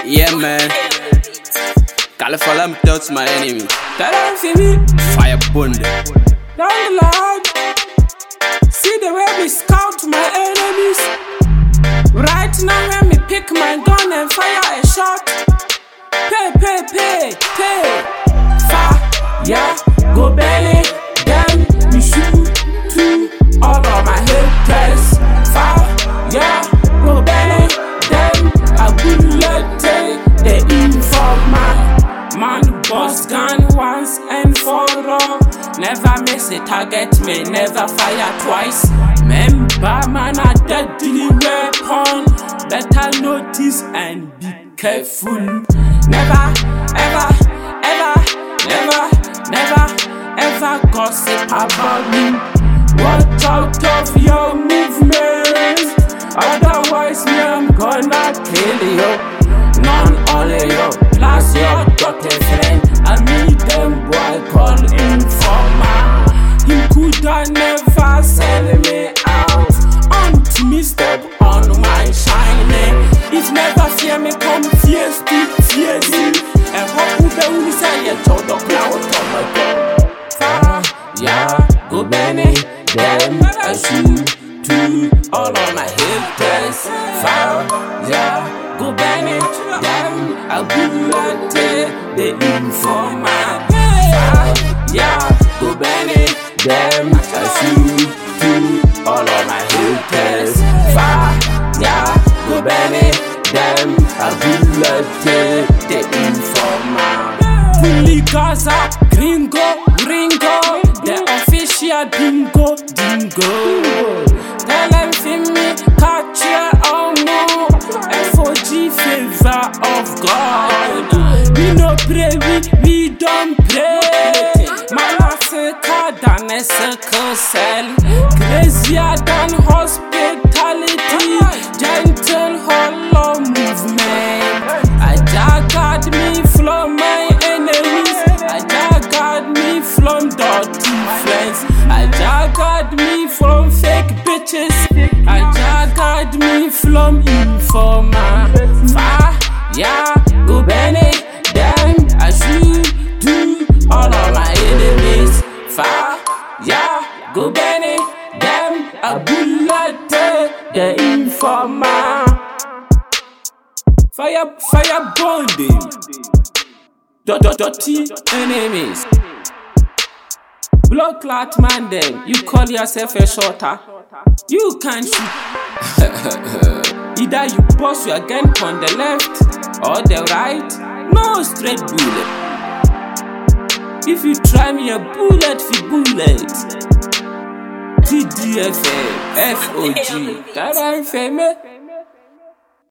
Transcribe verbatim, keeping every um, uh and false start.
Yeah, man. California, let me tell to my enemy. Tell them for me. Fire bond. Down the line. See the way we scout my enemies. Right now, when me pick my gun and fire a shot. Pay, pay, pay, pay. Fire, yeah, go belly. Then we shoot to all of my haters. Fire, yeah, go belly. Then I bullet take the informer. Man, boss gun once and for all. Never miss a target, me never fire twice. Remember, man, a deadly weapon. Better notice and be careful. Never, ever, ever, never, never, ever gossip about me. Watch out of your movements. Otherwise, me, I'm gonna kill you. None only you, plus your daughter friend. I meet them boy call informer. Him coulda never sell me out. Until me step on my shining. If never fear me, come fierce to fierce. And what would they will say? You told the cloud on my door. Fire, yeah, go Benny. Them I shoot to all of my haters. Fire, yeah, go Benny. Them I bullet the informer. Fire, yeah, go Benny. Them I shoot to all of my haters. Fire, yeah, go Benny. Them I bullet the informer. Fully Gaza, gringo, ringo. The official dingo, dingo. Tell them for me, catch your omo. F O G favor of God. We no pray, we, we don't pray. Man a sicker than a sickle cell. Crazier than hospitality. Gentle hollow movement. I jagged me from my enemies. I jagged me from dirty friends. I jagged me from fake bitches. I jagged me from informer. Fire, yeah, go Benny. Then I shoot to all of my enemies. Fire, yeah, go Benny. Then I bullet the informer. Fire, fire bonding. Dirty enemies. Blood clot man them. You call yourself a shorter. You can't shoot. Either you bust your gun on the left or the right. No straight bullet. If you try me a bullet for bullet. T D F A, F O G. That ain't famous.